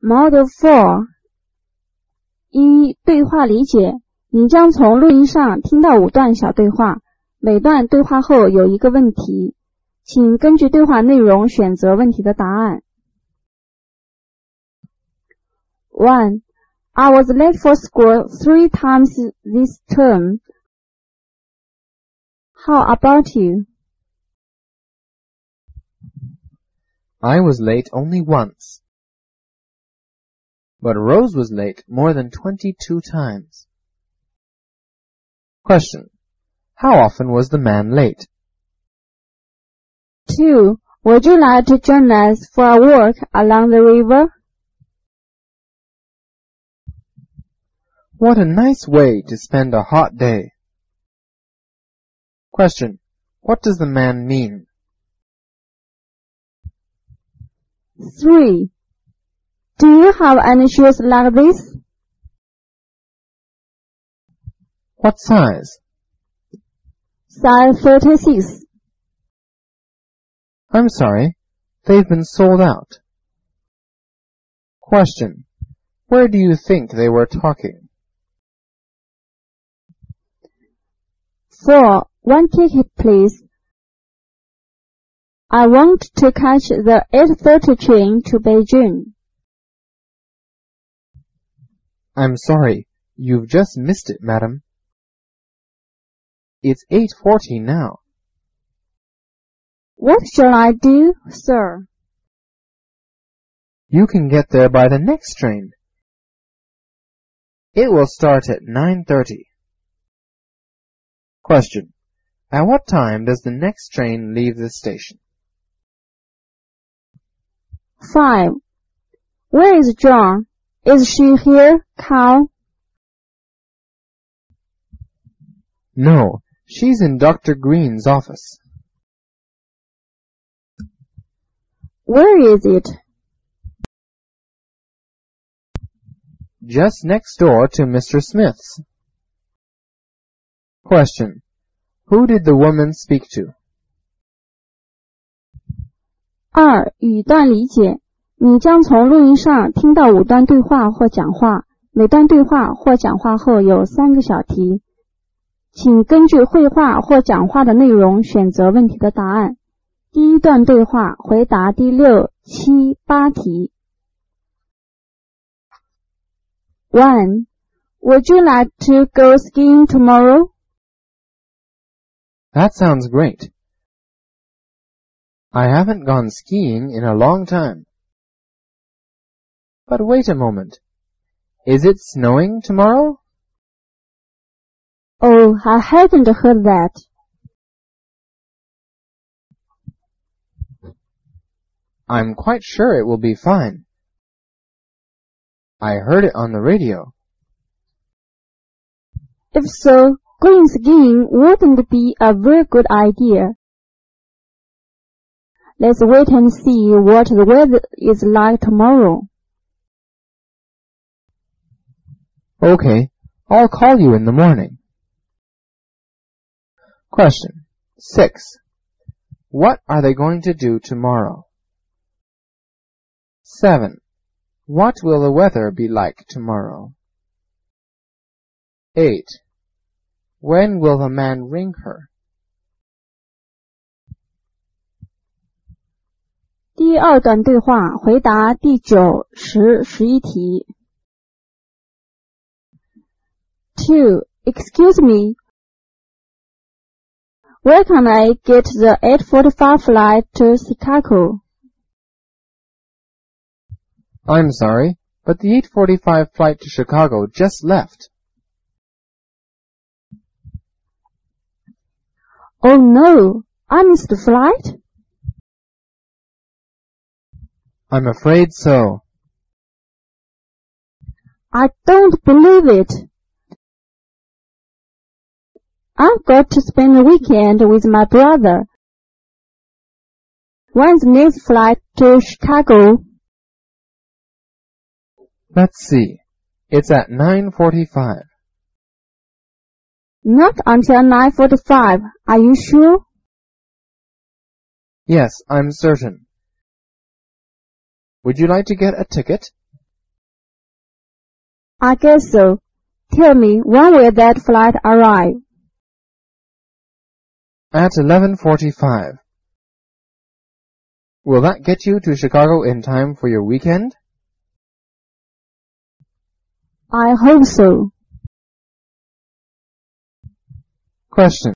Model 4 一、对话理解，你将从录音上听到5段小对话，每段对话后有一个问题，请根据对话内容选择问题的答案。1. I was late for school 3 times this term. How about you? I was late only once. But Rose was late more than 22 times. Question. How often was the man late? 2. Would you like to join us for a walk along the river? What a nice way to spend a hot day. Question. What does the man mean? 3. Do you have any shoes like this? What size? Size 36. I'm sorry, they've been sold out. Question. Where do you think they were talking? 4. 1 ticket, please. I want to catch the 8:30 train to Beijing. I'm sorry, you've just missed it, madam. It's 8:40 now. What shall I do, sir? You can get there by the next train. It will start at 9:30. Question. At what time does the next train leave the station? 5. Where is John? Is she here, Carl? No, she's in Dr. Green's office. Where is it? Just next door to Mr. Smith's. Question. Who did the woman speak to? 2. 语段理解，你将从录音上听到5段对话或讲话，每段对话或讲话后有3个小题，请根据绘画或讲话的内容选择问题的答案。第一段对话回答第6、7、8题。1. Would you like to go skiing tomorrow? That sounds great. I haven't gone skiing in a long time. But wait a moment. Is it snowing tomorrow? Oh, I hadn't heard that. I'm quite sure it will be fine. I heard it on the radio. If so, going skiing wouldn't be a very good idea. Let's wait and see what the weather is like tomorrow. Okay, I'll call you in the morning. Question. 6. What are they going to do tomorrow? 7. What will the weather be like tomorrow? 8. When will the man ring her? 第2段对话回答第9、10、11题。2. Excuse me. Where can I get the 8:45 flight to Chicago? I'm sorry, but the 8:45 flight to Chicago just left. Oh no, I missed the flight? I'm afraid so. I don't believe it. I've got to spend the weekend with my brother. When's the next flight to Chicago? Let's see. It's at 9:45. Not until 9:45. Are you sure? Yes, I'm certain. Would you like to get a ticket? I guess so. Tell me, when will that flight arrive? At 11:45. Will that get you to Chicago in time for your weekend? I hope so. Question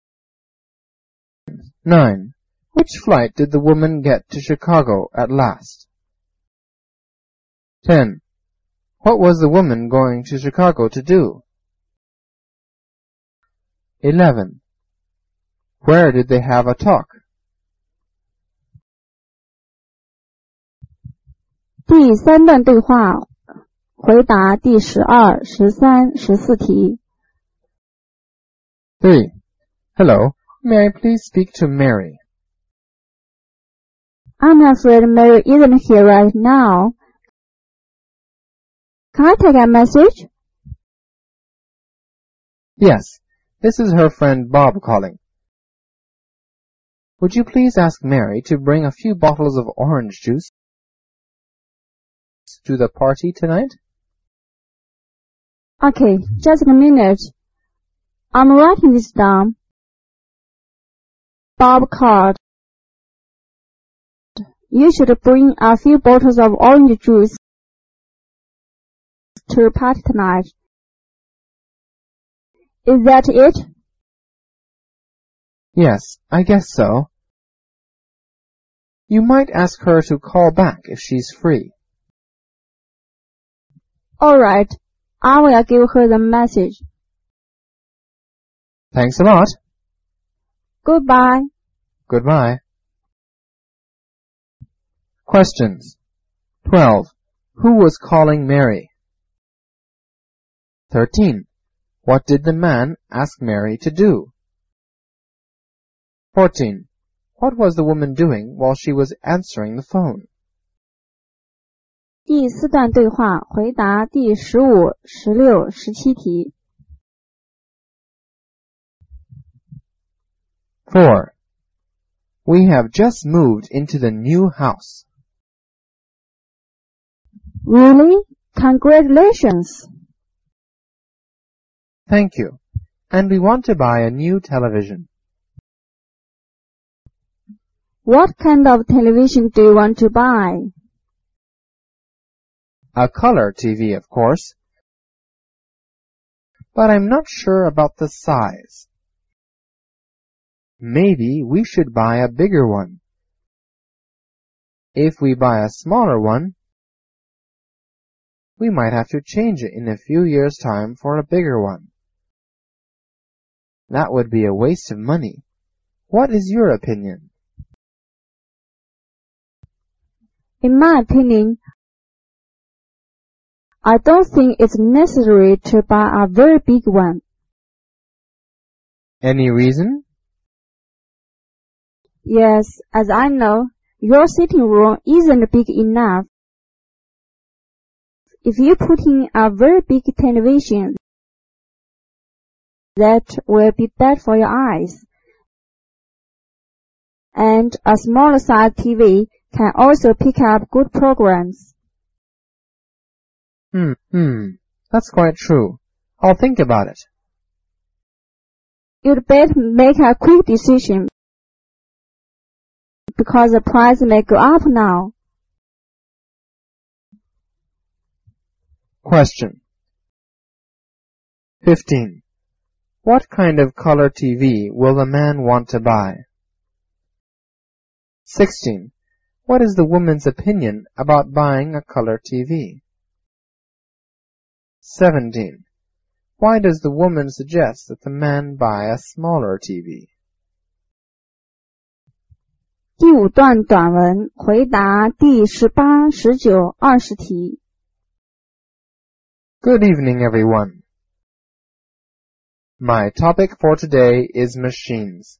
9. Which flight did the woman get to Chicago at last? 10. What was the woman going to Chicago to do? 11. Where did they have a talk? 第三段对话，回答第12、13、14题。 3. Hello, may I please speak to Mary? I'm afraid Mary isn't here right now. Can I take a message? Yes, this is her friend Bob calling. Would you please ask Mary to bring a few bottles of orange juice to the party tonight? Okay, just a minute. I'm writing this down. Bob called. You should bring a few bottles of orange juice to the party tonight. Is that it? Yes, I guess so. You might ask her to call back if she's free. All right. I will give her the message. Thanks a lot. Goodbye. Goodbye. Questions 12. Who was calling Mary? 13. What did the man ask Mary to do? 14. What was the woman doing while she was answering the phone? 第四段对话，回答第15、16、17题。 4. We have just moved into the new house. Really? Congratulations. Thank you. And we want to buy a new television. What kind of television do you want to buy? A color TV, of course. But I'm not sure about the size. Maybe we should buy a bigger one. If we buy a smaller one, we might have to change it in a few years' time for a bigger one. That would be a waste of money. What is your opinion? In my opinion, I don't think it's necessary to buy a very big one. Any reason? Yes, as I know, your sitting room isn't big enough. If you put in a very big television, that will be bad for your eyes. And a smaller size TV can also pick up good programs. That's quite true. I'll think about it. You'd better make a quick decision, because the price may go up now. Question 15. What kind of color TV will the man want to buy? 16. What is the woman's opinion about buying a color TV? 17. Why does the woman suggest that the man buy a smaller TV? 第五段短文，回答第18、19、20题。 Good evening, everyone. My topic for today is machines.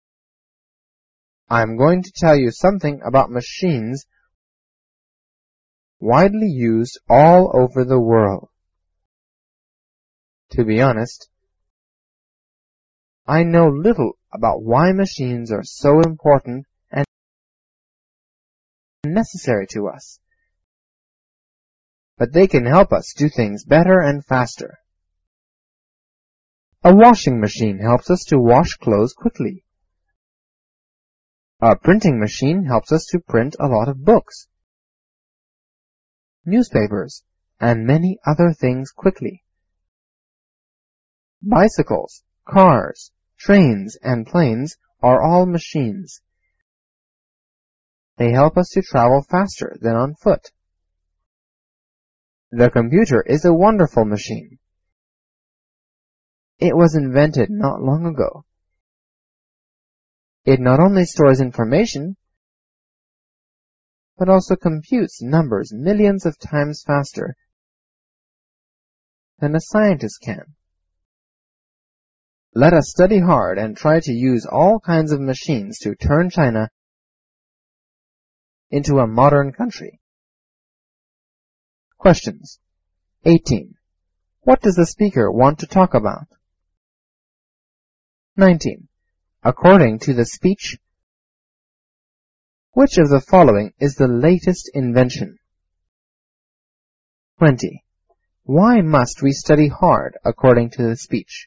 I'm going to tell you something about machines widely used all over the world. To be honest, I know little about why machines are so important and necessary to us. but they can help us do things better and faster. A washing machine helps us to wash clothes quickly. A printing machine helps us to print a lot of books, newspapers, and many other things quickly. Bicycles, cars, trains, and planes are all machines. They help us to travel faster than on foot. The computer is a wonderful machine. It was invented not long ago. It not only stores information, but also computes numbers millions of times faster than a scientist can. Let us study hard and try to use all kinds of machines to turn China into a modern country. Questions. 18. What does the speaker want to talk about? 19. According to the speech, which of the following is the latest invention? 20. Why must we study hard according to the speech?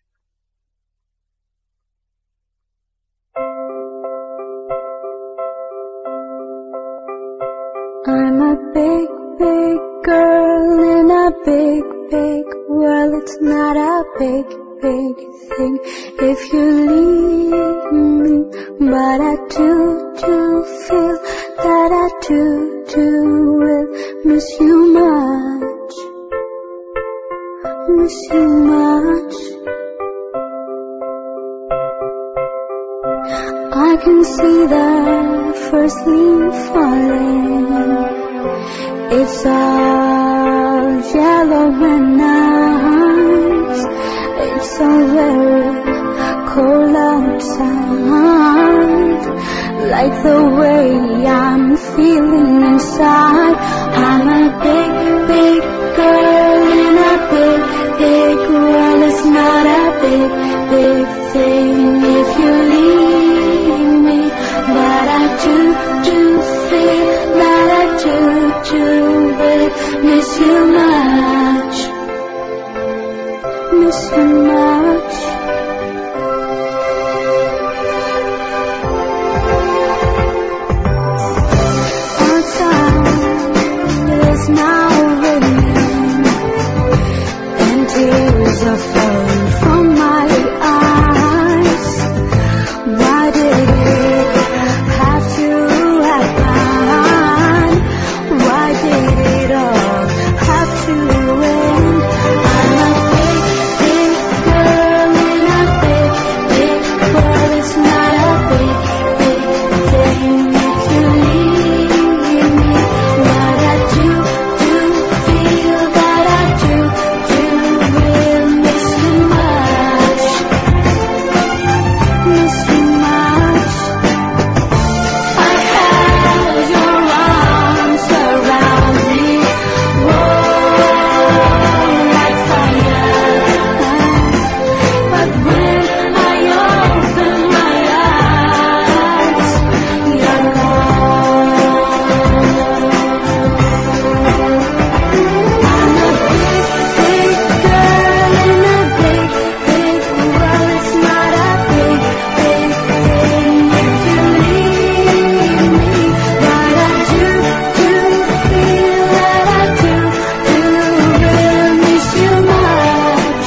I'm a big, big girl in a big, big world. It's not a big, big thing if you leave me, but I do feel that I do will miss you much, miss you much. I can see the first leaf falling. It's all yellow and nice. It's so very cold outside, like the way I'm feeling inside. I'm a big, big girl in a big, big world. It's not a big, big thing if you leave me, but I do feel that I do will miss you much, miss you much. Outside it is now raining, and tears are falling from my eyes. Why did it have to happen? Why did it all have to end? I'm a big, big girl in a big, big world. It's not a big, big thing if you leave me, but I do feel that I do will miss you much, miss you much. I have your arms around me, like fire. But when I open my eyes, you're I'm a big, big girl in a big, big world. It's not a big, big thing if you leave me, but I do feel that I do will miss you much,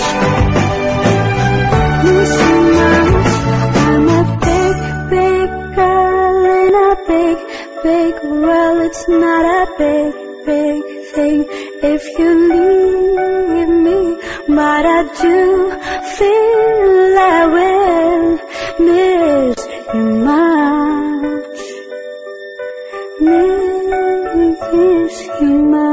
miss you much. I'm a big, big girl in a big, big world. It's not a big, big thing if you leave me, but I do feel I will miss you much, miss you much.